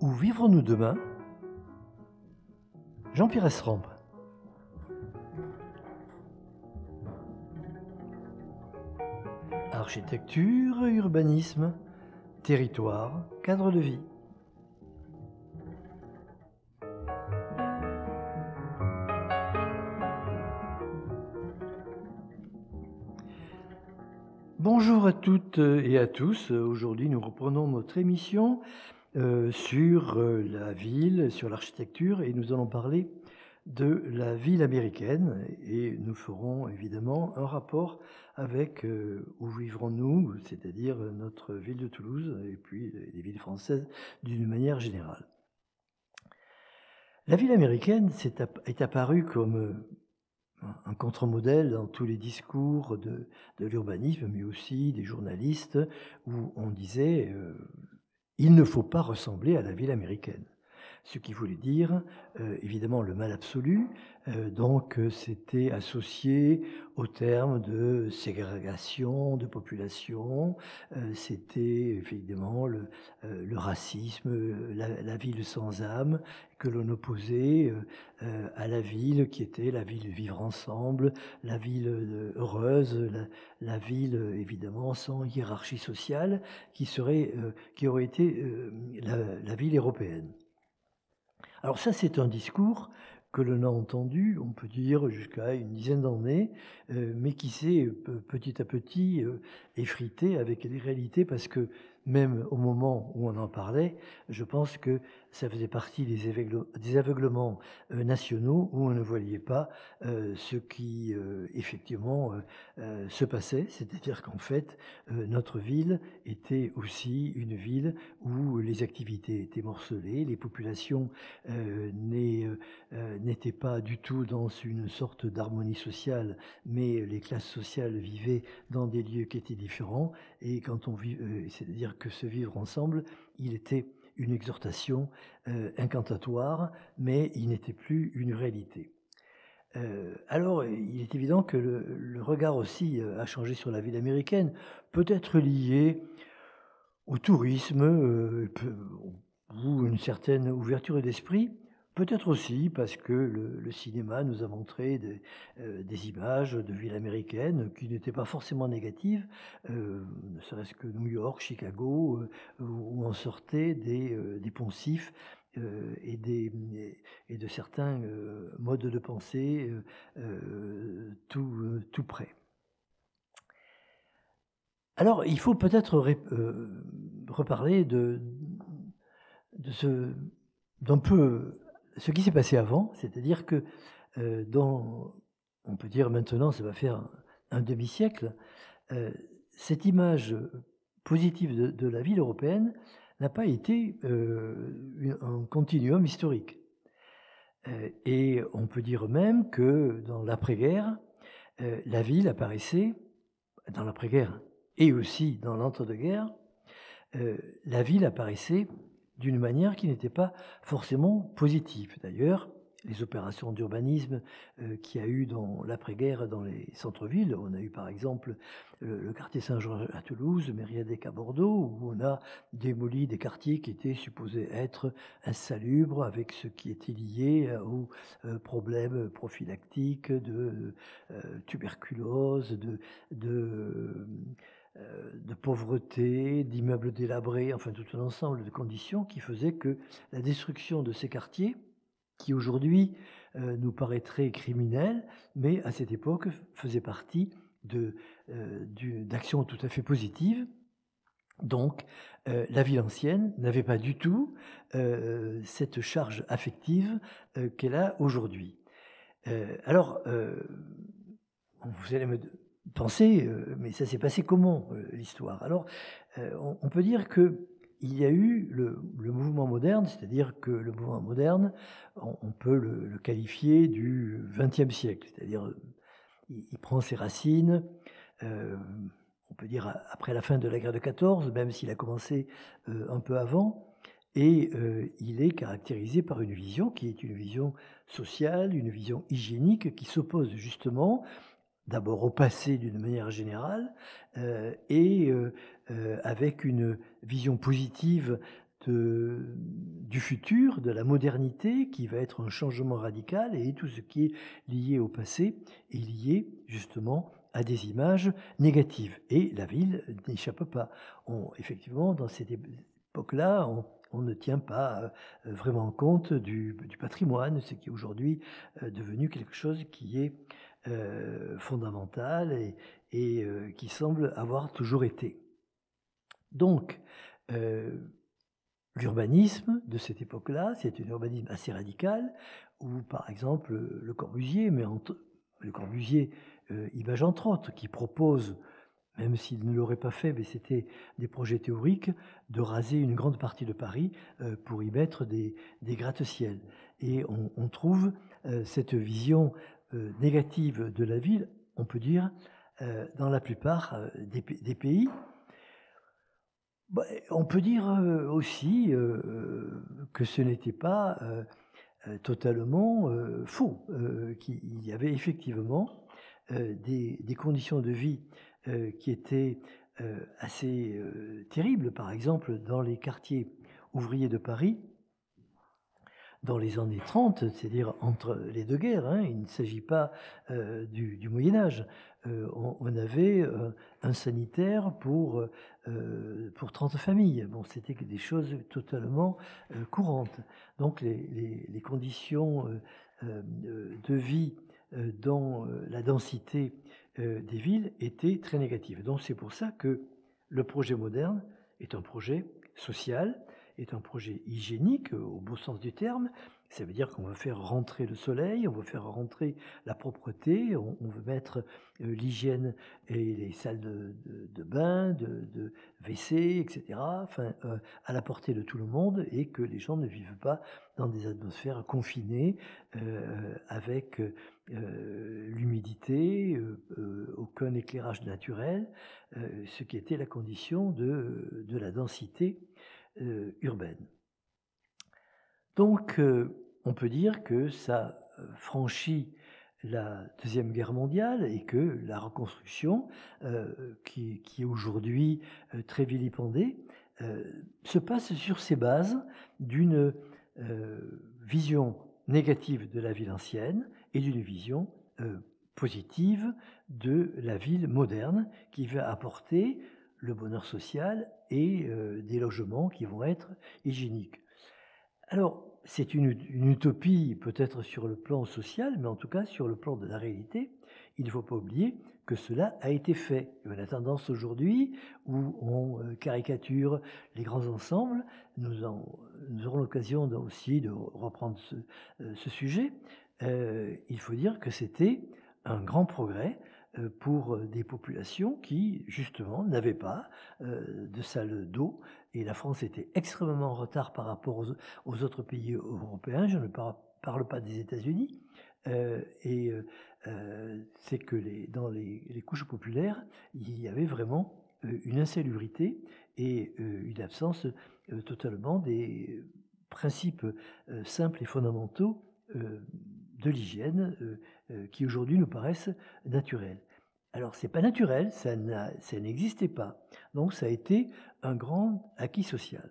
Où vivrons-nous demain? Jean-Pierre Esrampe. Architecture, urbanisme, territoire, cadre de vie. Bonjour à toutes et à tous. Aujourd'hui, nous reprenons notre émission sur la ville, sur l'architecture, et nous allons parler de la ville américaine. Et nous ferons évidemment un rapport avec où vivrons-nous, c'est-à-dire notre ville de Toulouse, et puis les villes françaises d'une manière générale. La ville américaine est apparue comme un contre-modèle dans tous les discours de l'urbanisme, mais aussi des journalistes, où on disait il ne faut pas ressembler à la ville américaine. Ce qui voulait dire, évidemment, le mal absolu. Donc, c'était associé au terme de ségrégation de population. C'était évidemment le racisme, la ville sans âme, que l'on opposait à la ville qui était la ville vivre ensemble, la ville heureuse, la ville évidemment sans hiérarchie sociale, qui aurait été la ville européenne. Alors ça, c'est un discours que l'on a entendu, on peut dire, jusqu'à une dizaine d'années, mais qui s'est petit à petit effrité avec les réalités, parce que même au moment où on en parlait, je pense que ça faisait partie des aveuglements nationaux où on ne voyait pas ce qui effectivement se passait, c'est-à-dire qu'en fait, notre ville était aussi une ville où les activités étaient morcelées, les populations n'étaient pas du tout dans une sorte d'harmonie sociale, mais les classes sociales vivaient dans des lieux qui étaient différents, et quand on vit, c'est-à-dire que se vivre ensemble, il était une exhortation incantatoire, mais il n'était plus une réalité. Alors, il est évident que le regard aussi a changé sur la ville américaine, peut-être lié au tourisme, ou une certaine ouverture d'esprit, peut-être aussi parce que le cinéma nous a montré des images de villes américaines qui n'étaient pas forcément négatives, ne serait-ce que New York, Chicago, où on sortait des poncifs et de certains modes de pensée tout près. Alors, il faut peut-être reparler d'un peu ce qui s'est passé avant, c'est-à-dire que on peut dire maintenant, ça va faire un demi-siècle, cette image positive de la ville européenne n'a pas été un continuum historique. Et on peut dire même que dans l'après-guerre, la ville apparaissait, dans l'après-guerre et aussi dans l'entre-deux-guerres, la ville apparaissait d'une manière qui n'était pas forcément positive. D'ailleurs, les opérations d'urbanisme qu'il y a eu dans l'après-guerre dans les centres-villes, on a eu par exemple le quartier Saint-Georges à Toulouse, Mériadec à Bordeaux, où on a démoli des quartiers qui étaient supposés être insalubres, avec ce qui était lié aux problèmes prophylactiques de tuberculose, de pauvreté, d'immeubles délabrés, enfin tout un ensemble de conditions qui faisaient que la destruction de ces quartiers, qui aujourd'hui nous paraîtraient criminels, mais à cette époque faisaient partie d'actions tout à fait positives. Donc, la ville ancienne n'avait pas du tout cette charge affective qu'elle a aujourd'hui. Alors, vous allez me penser, mais ça s'est passé comment l'histoire? Alors, on peut dire que il y a eu le mouvement moderne, c'est-à-dire que le mouvement moderne, on peut le qualifier du XXe siècle, c'est-à-dire il prend ses racines, on peut dire après la fin de la guerre de 14, même s'il a commencé un peu avant, et il est caractérisé par une vision qui est une vision sociale, une vision hygiénique qui s'oppose justement d'abord au passé d'une manière générale, et avec une vision positive du futur, de la modernité, qui va être un changement radical, et tout ce qui est lié au passé est lié justement à des images négatives. Et la ville n'échappe pas. Effectivement, dans cette époque-là, on ne tient pas vraiment compte du patrimoine, ce qui est aujourd'hui devenu quelque chose qui est fondamental et qui semble avoir toujours été. Donc, l'urbanisme de cette époque-là, c'est un urbanisme assez radical, où par exemple Le Corbusier, Le Corbusier, image entre autres, qui propose, même s'il ne l'aurait pas fait, mais c'était des projets théoriques, de raser une grande partie de Paris pour y mettre des gratte-ciel. Et on trouve cette vision négative de la ville, on peut dire, dans la plupart des pays. On peut dire aussi que ce n'était pas totalement faux, qu'il y avait effectivement des conditions de vie qui étaient assez terribles. Par exemple, dans les quartiers ouvriers de Paris, dans les années 30, c'est-à-dire entre les deux guerres, hein, il ne s'agit pas du Moyen-Âge. On avait un sanitaire pour 30 familles. Bon, c'était des choses totalement courantes. Donc les conditions de vie dans la densité des villes étaient très négatives. Donc c'est pour ça que le projet moderne est un projet social, est un projet hygiénique au beau sens du terme. Ça veut dire qu'on va faire rentrer le soleil, on va faire rentrer la propreté, on veut mettre l'hygiène et les salles de bain, de WC, etc., enfin, à la portée de tout le monde, et que les gens ne vivent pas dans des atmosphères confinées avec l'humidité, aucun éclairage naturel, ce qui était la condition de la densité urbaine. Donc, on peut dire que ça franchit la Deuxième Guerre mondiale et que la reconstruction, qui est aujourd'hui très vilipendée, se passe sur ces bases d'une vision négative de la ville ancienne et d'une vision positive de la ville moderne qui va apporter le bonheur social et des logements qui vont être hygiéniques. Alors, c'est une utopie peut-être sur le plan social, mais en tout cas sur le plan de la réalité, il ne faut pas oublier que cela a été fait. Et on a tendance aujourd'hui, où on caricature les grands ensembles, nous aurons l'occasion aussi de reprendre ce sujet, il faut dire que c'était un grand progrès pour des populations qui, justement, n'avaient pas de salles d'eau. Et la France était extrêmement en retard par rapport aux autres pays européens. Je ne parle pas des États-Unis. C'est que dans les couches populaires, il y avait vraiment une insalubrité et une absence totalement des principes simples et fondamentaux de l'hygiène qui aujourd'hui nous paraissent naturels. Alors, c'est pas naturel, ça n'existait pas. Donc, ça a été un grand acquis social.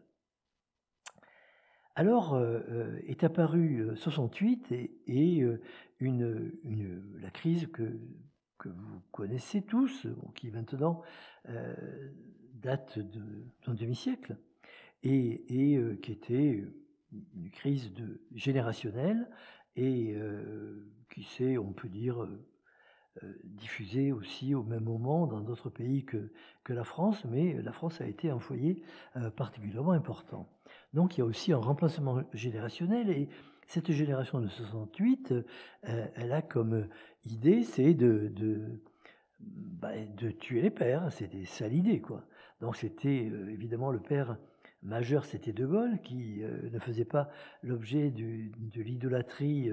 Alors, est apparue 68 et la crise que vous connaissez tous, qui maintenant date d'un demi-siècle, et qui était une crise générationnelle et qui s'est, on peut dire, diffusée aussi au même moment dans d'autres pays que la France, mais la France a été un foyer particulièrement important. Donc il y a aussi un remplacement générationnel, et cette génération de 68, elle a comme idée, c'est de tuer les pères. C'était ça l'idée, quoi. Donc c'était évidemment le père majeur, c'était De Gaulle, qui ne faisait pas l'objet de l'idolâtrie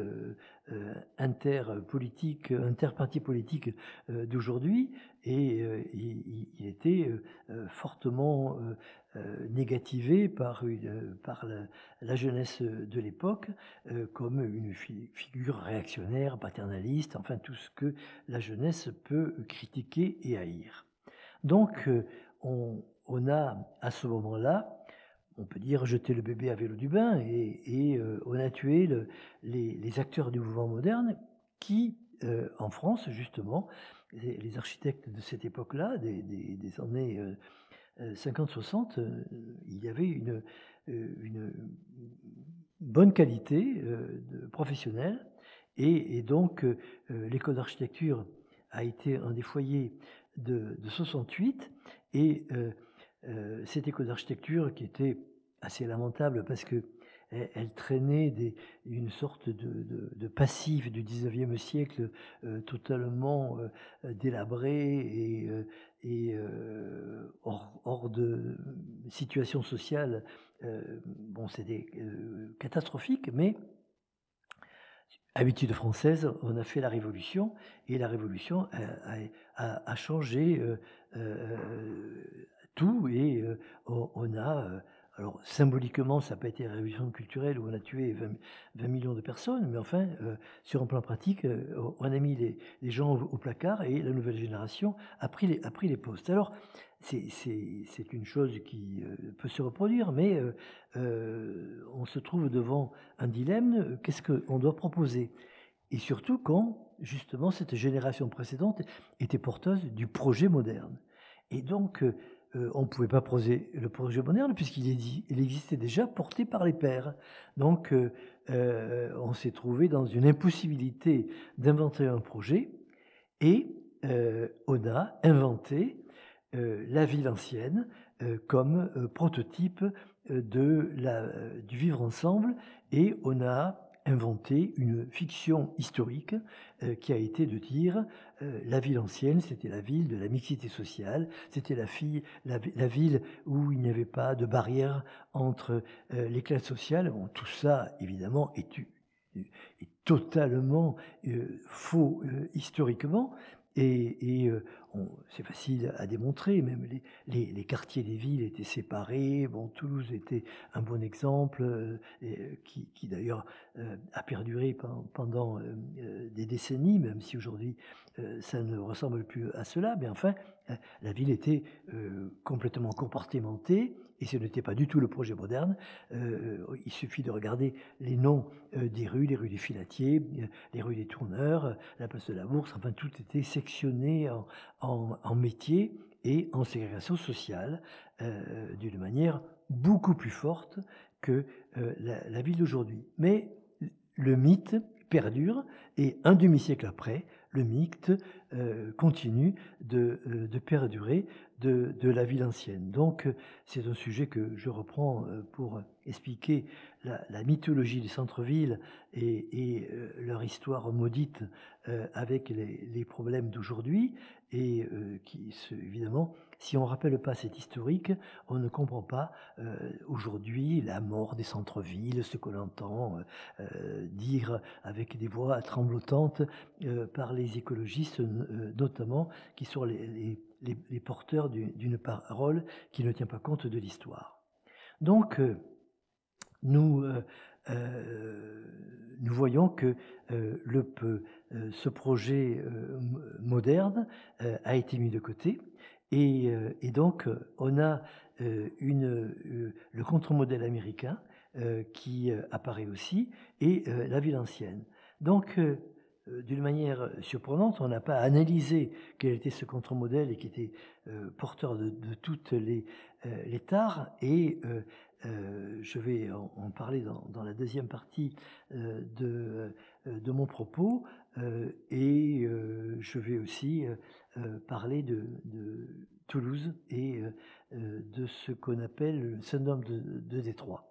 interparti politique d'aujourd'hui, et il était fortement négativé par la jeunesse de l'époque comme une figure réactionnaire, paternaliste, enfin tout ce que la jeunesse peut critiquer et haïr. Donc on a à ce moment-là on peut dire, jeter le bébé avec l'eau du bain et on a tué les acteurs du mouvement moderne qui, en France, justement, les architectes de cette époque-là, des années 50-60, il y avait une bonne qualité professionnelle et donc l'école d'architecture a été un des foyers de 68 et cette école d'architecture qui était assez lamentable parce que elle traînait une sorte de passif du 19e siècle totalement délabré et hors de situation sociale. Bon, c'était catastrophique, mais habitude française, on a fait la Révolution et la Révolution a changé tout et on a, alors symboliquement, ça n'a pas été la révolution culturelle où on a tué 20 millions de personnes, mais enfin, sur un plan pratique, on a mis les gens au placard et la nouvelle génération a pris les postes. Alors, c'est une chose qui peut se reproduire, mais on se trouve devant un dilemme, qu'est-ce qu'on doit proposer? Et surtout quand, justement, cette génération précédente était porteuse du projet moderne. Et donc, on ne pouvait pas poser le projet moderne puisqu'il existait déjà porté par les pairs. Donc, on s'est trouvé dans une impossibilité d'inventer un projet et on a inventé la ville ancienne comme prototype du vivre ensemble et on a inventé une fiction historique qui a été de dire la ville ancienne, c'était la ville de la mixité sociale, c'était la ville où il n'y avait pas de barrière entre les classes sociales. Bon, tout ça, évidemment, est totalement faux historiquement. Et c'est facile à démontrer, même les quartiers des villes étaient séparés. Bon, Toulouse était un bon exemple, qui d'ailleurs a perduré pendant des décennies, même si aujourd'hui ça ne ressemble plus à cela. Mais enfin, la ville était complètement compartimentée et ce n'était pas du tout le projet moderne. Il suffit de regarder les noms des rues, les rues des Filatiers, les rues des Tourneurs, la place de la Bourse, enfin tout était sectionné en métiers et en ségrégation sociale d'une manière beaucoup plus forte que la ville d'aujourd'hui. Mais le mythe perdure et un demi-siècle après, le mythe continue de perdurer de la ville ancienne. Donc c'est un sujet que je reprends pour expliquer la mythologie des centres-villes et leur histoire maudite avec les problèmes d'aujourd'hui et évidemment, si on ne rappelle pas cet historique, on ne comprend pas aujourd'hui la mort des centres-villes, ce qu'on entend dire avec des voix tremblotantes par les écologistes notamment, qui sont les porteurs d'une parole qui ne tient pas compte de l'histoire. Donc, nous voyons que ce projet moderne a été mis de côté et donc on a le contre-modèle américain qui apparaît aussi et la ville ancienne. Donc d'une manière surprenante, on n'a pas analysé quel était ce contre-modèle et qui était porteur de toutes les tares et je vais en parler dans la deuxième partie de mon propos et je vais aussi parler de Toulouse et de ce qu'on appelle le syndrome de Détroit.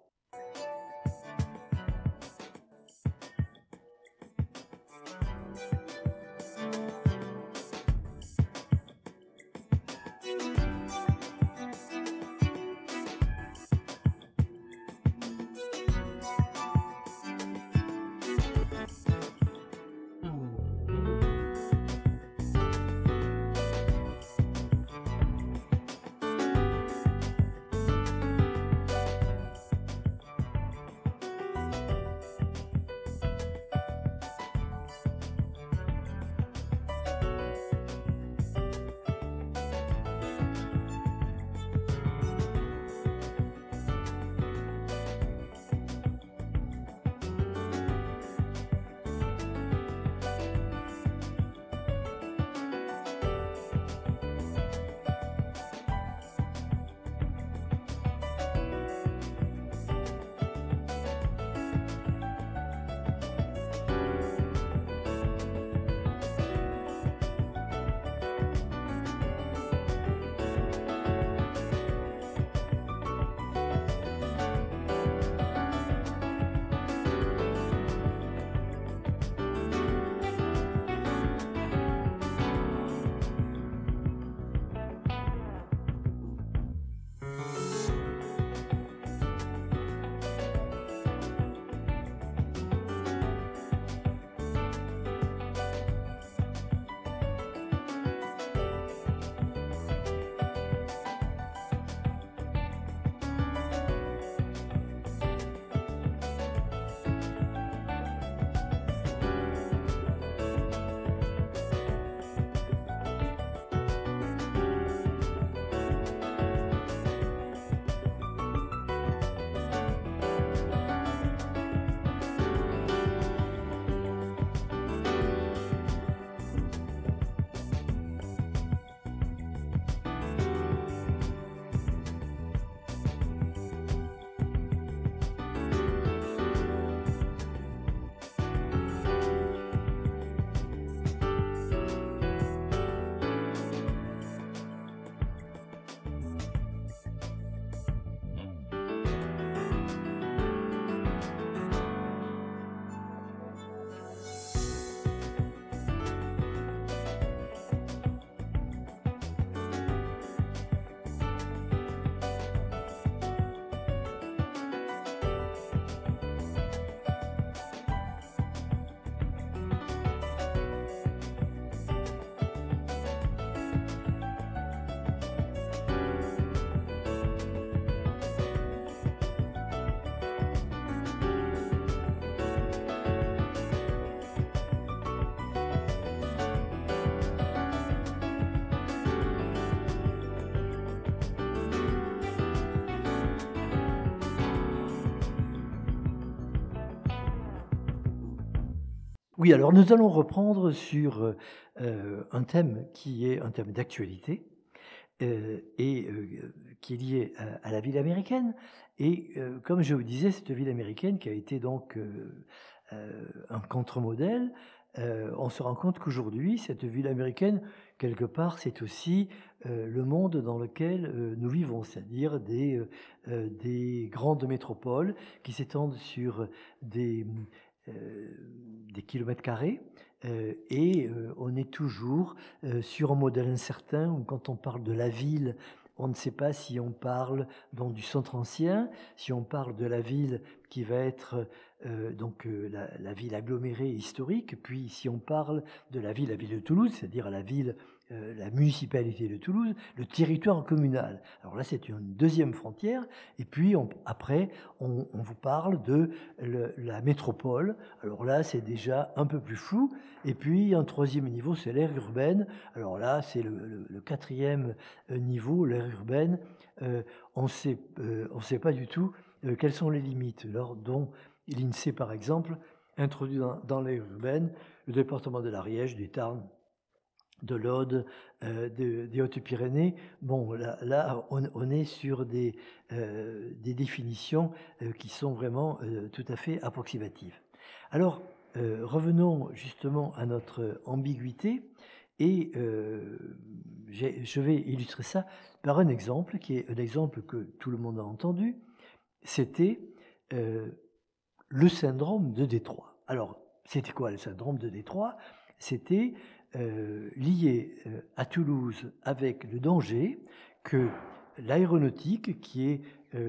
Oui, alors nous allons reprendre sur, un thème qui est un thème d'actualité, qui est lié à la ville américaine et comme je vous disais, cette ville américaine qui a été donc, un contre-modèle, on se rend compte qu'aujourd'hui, cette ville américaine, quelque part, c'est aussi, le monde dans lequel, nous vivons. C'est-à-dire des grandes métropoles qui s'étendent sur des, des kilomètres carrés, on est toujours sur un modèle incertain où quand on parle de la ville, on ne sait pas si on parle donc du centre ancien, si on parle de la ville qui va être la ville agglomérée historique, puis si on parle de la ville de Toulouse, c'est-à-dire la municipalité de Toulouse, le territoire communal. Alors là, c'est une deuxième frontière, et puis après, on vous parle de la métropole. Alors là, c'est déjà un peu plus flou, et puis un troisième niveau, c'est l'aire urbaine. Alors là, c'est le quatrième niveau, l'aire urbaine. On sait pas du tout quelles sont les limites, dont l'INSEE, par exemple, introduit dans l'aire urbaine le département de l'Ariège, du Tarn, de l'Aude, des Hautes-Pyrénées. Bon, là on est sur des définitions qui sont vraiment tout à fait approximatives. Alors, revenons justement à notre ambiguïté et je vais illustrer ça par un exemple qui est un exemple que tout le monde a entendu. C'était le syndrome de Détroit. Alors, c'était quoi le syndrome de Détroit? C'était lié à Toulouse avec le danger que l'aéronautique, qui est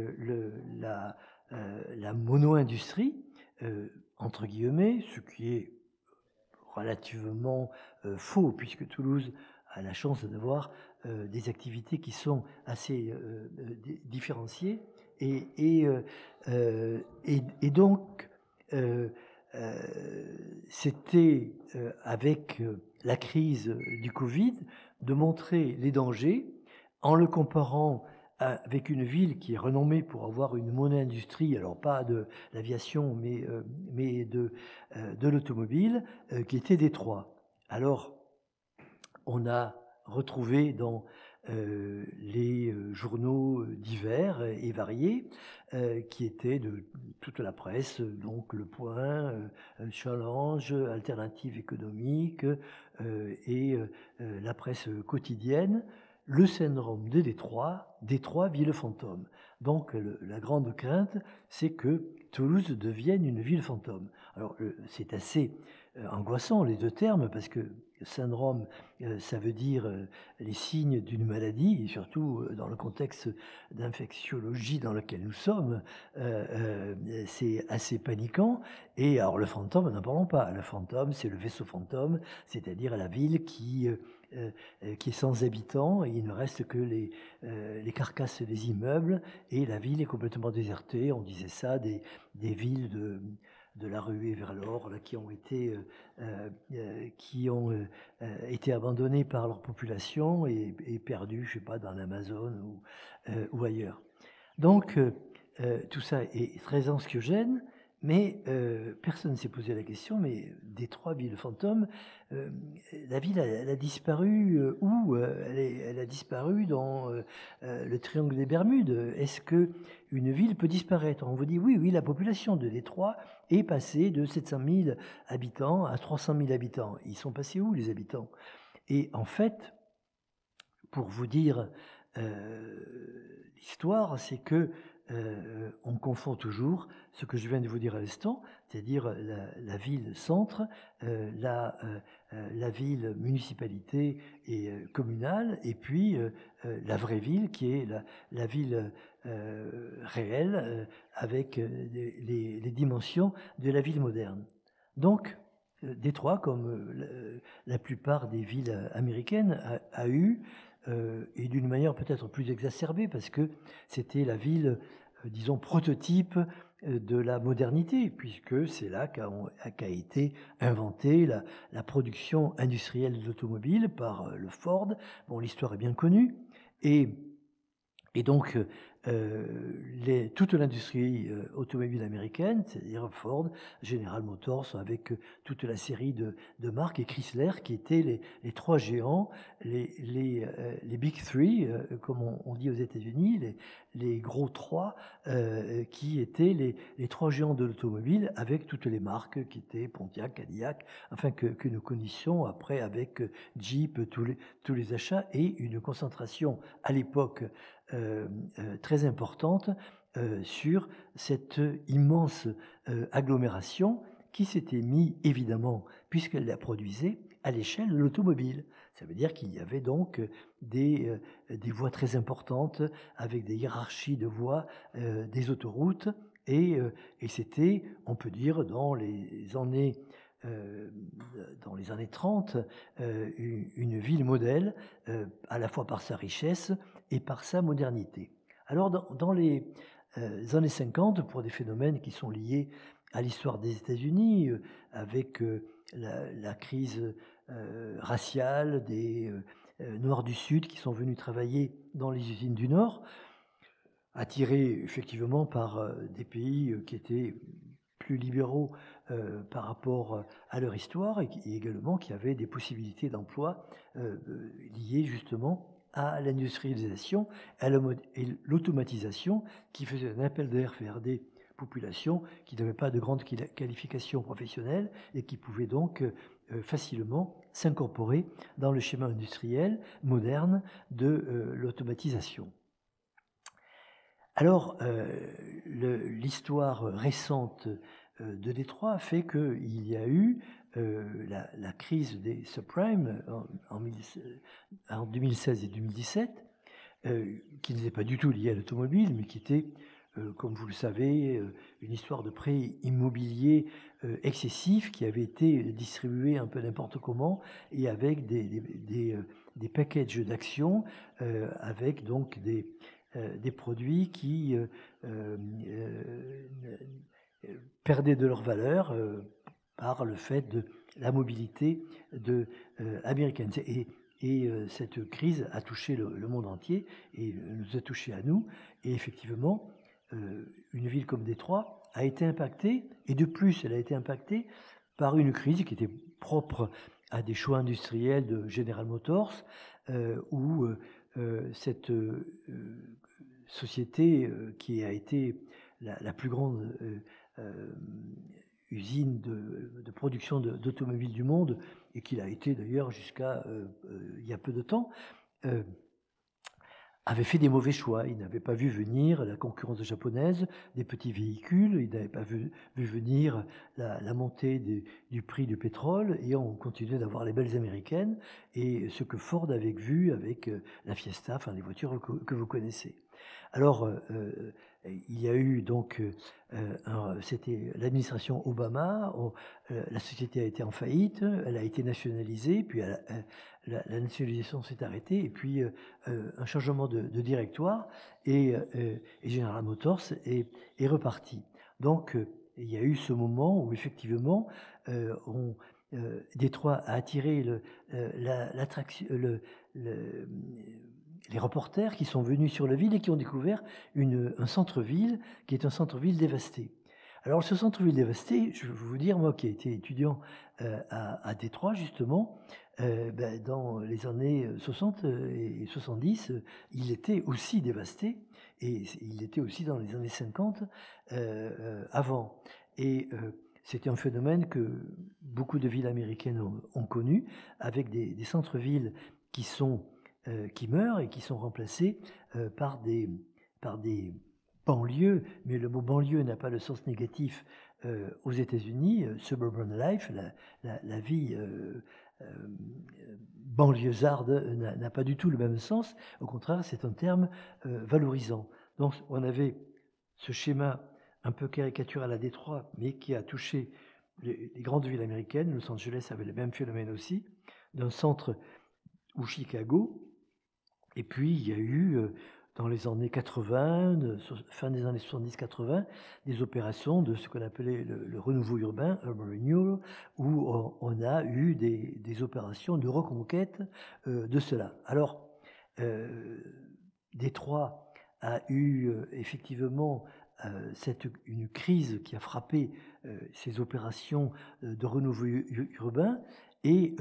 la mono-industrie, entre guillemets, ce qui est relativement faux, puisque Toulouse a la chance d'avoir des activités qui sont assez différenciées. Et donc, euh, c'était avec la crise du Covid de montrer les dangers en le comparant avec une ville qui est renommée pour avoir une mono-industrie, alors pas de l'aviation, mais de l'automobile, qui était Détroit. Alors, on a retrouvé dans les journaux divers et variés, qui étaient de toute la presse, donc Le Point, Challenge, Alternative économique la presse quotidienne, le syndrome de Détroit, Détroit ville fantôme. Donc la grande crainte, c'est que Toulouse devienne une ville fantôme. Alors c'est assez angoissant les deux termes parce que syndrome, ça veut dire les signes d'une maladie, et surtout dans le contexte d'infectiologie dans lequel nous sommes, c'est assez paniquant. Et alors le fantôme, n'en parlons pas. Le fantôme, c'est le vaisseau fantôme, c'est-à-dire la ville qui est sans habitants, et il ne reste que les carcasses des immeubles, et la ville est complètement désertée. On disait ça des villes de la ruée vers l'or, là, qui ont été abandonnés par leur population et perdus, je sais pas, dans l'Amazone ou ailleurs. Donc, tout ça est très anxiogène, mais personne ne s'est posé la question, mais des trois villes fantômes, la ville, elle a disparu où elle a disparu dans le triangle des Bermudes. Est-ce que une ville peut disparaître? On vous dit oui, la population de Détroit est passée de 700 000 habitants à 300 000 habitants. Ils sont passés où, les habitants? Et en fait, pour vous dire l'histoire, c'est que on confond toujours ce que je viens de vous dire à l'instant, c'est-à-dire la ville-centre, la ville municipalité et communale, et puis la vraie ville qui est la ville réelle avec les dimensions de la ville moderne. Donc, Détroit, comme la plupart des villes américaines, a eu et d'une manière peut-être plus exacerbée, parce que c'était la ville, disons, prototype de la modernité, puisque c'est là qu'a été inventée la production industrielle de l'automobile par le Ford. Bon, l'histoire est bien connue. Et donc, toute l'industrie automobile américaine, c'est-à-dire Ford, General Motors, avec toute la série de marques, et Chrysler, qui étaient les trois géants, les Big Three, comme on dit aux États-Unis, les gros trois, qui étaient les trois géants de l'automobile, avec toutes les marques qui étaient Pontiac, Cadillac, enfin que nous connaissions après avec Jeep, tous les achats, et une concentration à l'époque très importante sur cette immense agglomération qui s'était mise, évidemment, puisqu'elle la produisait, à l'échelle de l'automobile. Ça veut dire qu'il y avait donc des voies très importantes, avec des hiérarchies de voies, des autoroutes, et c'était, on peut dire, dans les années 30, une ville modèle, à la fois par sa richesse et par sa modernité. Alors dans les années 50, pour des phénomènes qui sont liés à l'histoire des États-Unis, avec la crise raciale des Noirs du Sud qui sont venus travailler dans les usines du Nord, attirés effectivement par des pays qui étaient plus libéraux par rapport à leur histoire, et également qui avaient des possibilités d'emploi liées justement à l'industrialisation et l'automatisation, qui faisait un appel d'air vers des populations qui n'avaient pas de grandes qualifications professionnelles et qui pouvaient donc facilement s'incorporer dans le schéma industriel moderne de l'automatisation. Alors, l'histoire récente de Détroit fait qu'il y a eu la crise des subprimes en 2016 et 2017, qui n'était pas du tout liée à l'automobile, mais qui était, comme vous le savez, une histoire de prêt immobilier excessif qui avait été distribué un peu n'importe comment, et avec des packages d'actions, avec donc des produits qui perdaient de leur valeur par le fait de la mobilité américaine. Et cette crise a touché le monde entier et nous a touché à nous. Et effectivement, une ville comme Détroit a été impactée, et de plus, elle a été impactée par une crise qui était propre à des choix industriels de General Motors, où cette société qui a été la plus grande usine de production d'automobiles du monde, et qui l'a été d'ailleurs jusqu'à il y a peu de temps, avait fait des mauvais choix. Il n'avait pas vu venir la concurrence japonaise des petits véhicules, il n'avait pas vu venir la montée du prix du pétrole, et on continuait d'avoir les belles américaines, et ce que Ford avait vu avec la Fiesta, enfin les voitures que vous connaissez. Alors, il y a eu donc, c'était l'administration Obama, la société a été en faillite, elle a été nationalisée, puis la nationalisation s'est arrêtée, et puis un changement de directoire, et General Motors est reparti. Donc, il y a eu ce moment où effectivement, Détroit a attiré l'attraction, les reporters qui sont venus sur la ville et qui ont découvert un centre-ville qui est un centre-ville dévasté. Alors ce centre-ville dévasté, je vais vous dire, moi qui ai été étudiant à Détroit justement, dans les années 60 et 70, il était aussi dévasté, et il était aussi dans les années 50 avant. Et c'était un phénomène que beaucoup de villes américaines ont connu, avec des centres-villes qui meurent et qui sont remplacés par des banlieues, mais le mot banlieue n'a pas le sens négatif aux États-Unis. Suburban life, la vie banlieusarde n'a pas du tout le même sens. Au contraire, c'est un terme valorisant. Donc on avait ce schéma un peu caricatural à Détroit, mais qui a touché les grandes villes américaines. Los Angeles avait le même phénomène aussi, d'un centre ou Chicago. Et puis, il y a eu, dans les années 80, fin des années 70-80, des opérations de ce qu'on appelait le renouveau urbain, urban renewal, où on a eu des opérations de reconquête de cela. Alors, Détroit a eu effectivement une crise qui a frappé ces opérations de renouveau urbain et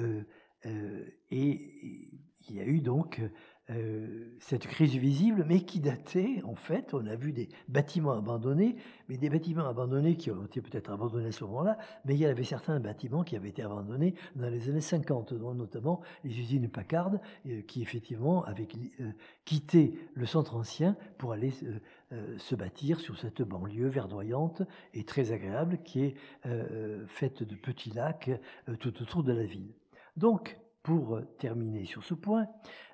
il y a eu donc cette crise visible, mais qui datait, en fait, on a vu des bâtiments abandonnés, mais des bâtiments abandonnés qui ont été peut-être abandonnés à ce moment-là, mais il y avait certains bâtiments qui avaient été abandonnés dans les années 50, dont notamment les usines Packard, qui effectivement avaient quitté le centre ancien pour aller se bâtir sur cette banlieue verdoyante et très agréable qui est faite de petits lacs tout autour de la ville. Donc, pour terminer sur ce point,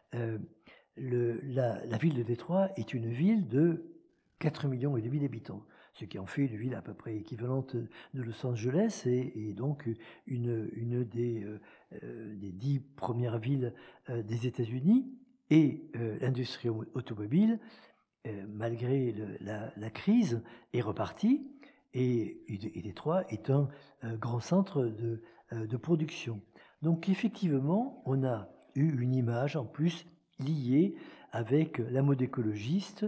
la ville de Détroit est une ville de 4,5 millions d'habitants, ce qui en fait une ville à peu près équivalente de Los Angeles et donc une des 10 premières villes des États-Unis. Et l'industrie automobile, malgré la crise, est repartie et Détroit est un grand centre de production. Donc effectivement, on a eu une image en plus liée avec la mode écologique,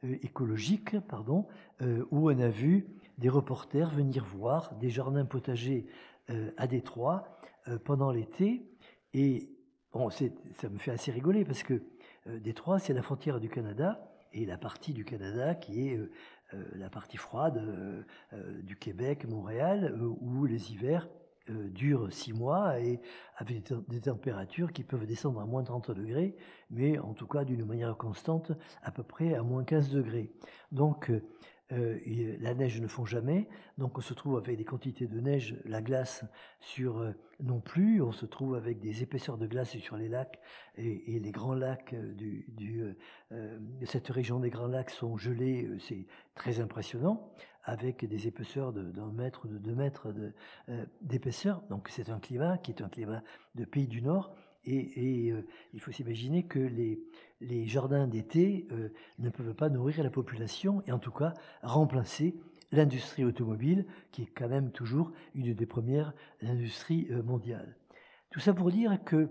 où on a vu des reporters venir voir des jardins potagers à Détroit pendant l'été. Et bon, ça me fait assez rigoler parce que Détroit, c'est la frontière du Canada et la partie du Canada qui est la partie froide du Québec, Montréal, où les hivers dure 6 mois et avec des températures qui peuvent descendre à moins 30 degrés, mais en tout cas d'une manière constante, à peu près à moins 15 degrés. Donc la neige ne fond jamais, donc on se trouve avec des quantités de neige, la glace sur non plus, on se trouve avec des épaisseurs de glace sur les lacs et les grands lacs de cette région des Grands Lacs sont gelés, c'est très impressionnant, avec des épaisseurs d'1 mètre, de 2 mètres d'épaisseur. Donc c'est un climat qui est un climat de pays du Nord et il faut s'imaginer que les jardins d'été ne peuvent pas nourrir la population et en tout cas remplacer l'industrie automobile qui est quand même toujours une des premières industries mondiales. Tout ça pour dire que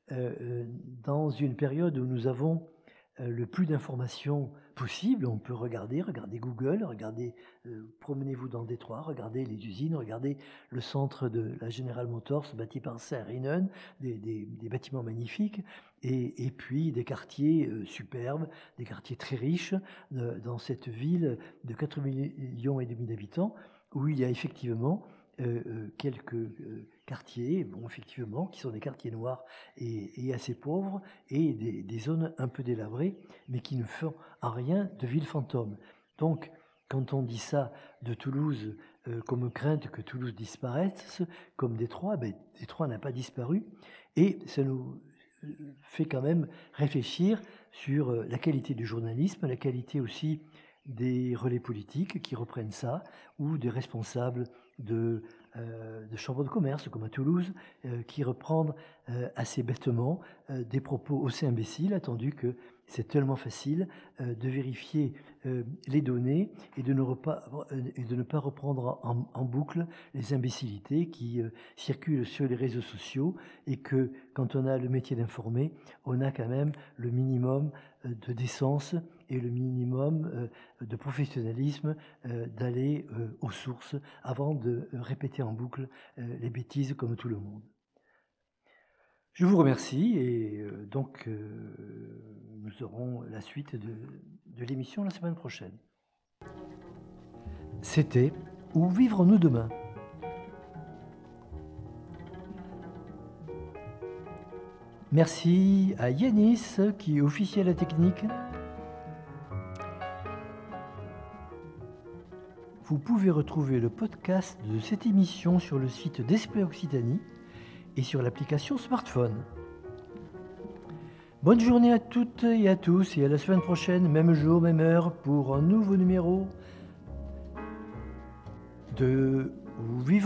dans une période où nous avons le plus d'informations possible, on peut regardez Google, promenez-vous dans Détroit, regardez les usines, regardez le centre de la General Motors bâti par Saarinen, des bâtiments magnifiques, et puis des quartiers superbes, des quartiers très riches dans cette ville de 4,5 millions d'habitants, où il y a effectivement quelques quartiers, effectivement, qui sont des quartiers noirs et assez pauvres, et des zones un peu délabrées, mais qui ne font en rien de ville fantôme. Donc, quand on dit ça de Toulouse, comme crainte que Toulouse disparaisse, comme Détroit, Détroit n'a pas disparu, et ça nous fait quand même réfléchir sur la qualité du journalisme, la qualité aussi des relais politiques qui reprennent ça, ou des responsables de chambres de commerce, comme à Toulouse, qui reprennent assez bêtement des propos aussi imbéciles, attendu que c'est tellement facile de vérifier les données et de ne pas reprendre en boucle les imbécilités qui circulent sur les réseaux sociaux et que quand on a le métier d'informer, on a quand même le minimum de décence et le minimum de professionnalisme d'aller aux sources avant de répéter en boucle les bêtises comme tout le monde. Je vous remercie et donc nous aurons la suite de l'émission la semaine prochaine. C'était « Où vivrons-nous demain ?» Merci à Yanis qui officie à la technique. Vous pouvez retrouver le podcast de cette émission sur le site d'Esprit Occitanie et sur l'application smartphone. Bonne journée à toutes et à tous et à la semaine prochaine, même jour, même heure, pour un nouveau numéro de Où vivrons-nous demain ?